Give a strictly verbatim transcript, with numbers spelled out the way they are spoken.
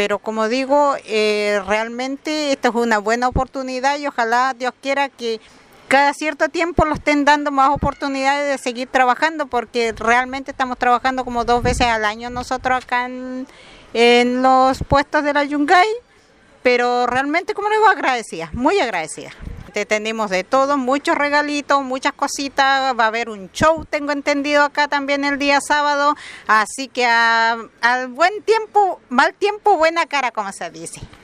Pero como digo, eh, realmente esta es una buena oportunidad y ojalá Dios quiera que cada cierto tiempo lo estén dando más oportunidades de seguir trabajando, porque realmente estamos trabajando como dos veces al año nosotros acá en, en los puestos de la Yungay, pero realmente, como les digo, agradecida, muy agradecida. Tenemos de todo, muchos regalitos, muchas cositas, va a haber un show, tengo entendido, acá también el día sábado, así que a, al buen tiempo, mal tiempo, buena cara, como se dice.